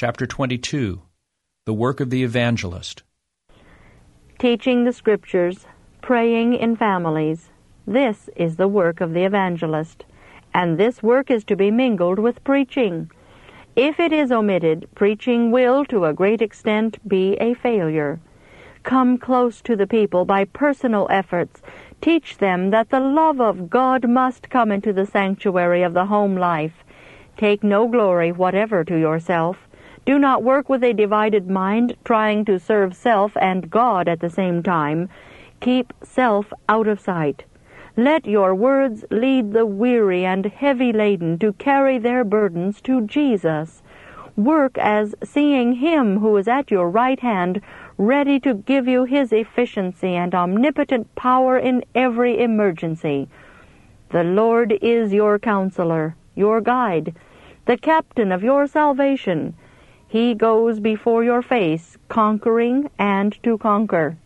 Chapter 22. The Work of the Evangelist. Teaching the Scriptures, praying in families. This is the work of the evangelist, and this work is to be mingled with preaching. If it is omitted, preaching will, to a great extent, be a failure. Come close to the people by personal efforts. Teach them that the love of God must come into the sanctuary of the home life. Take no glory whatever to yourself. Do not work with a divided mind, trying to serve self and God at the same time. Keep self out of sight. Let your words lead the weary and heavy-laden to carry their burdens to Jesus. Work as seeing Him who is at your right hand, ready to give you His efficiency and omnipotent power in every emergency. The Lord is your counselor, your guide, the captain of your salvation. He goes before your face, conquering and to conquer.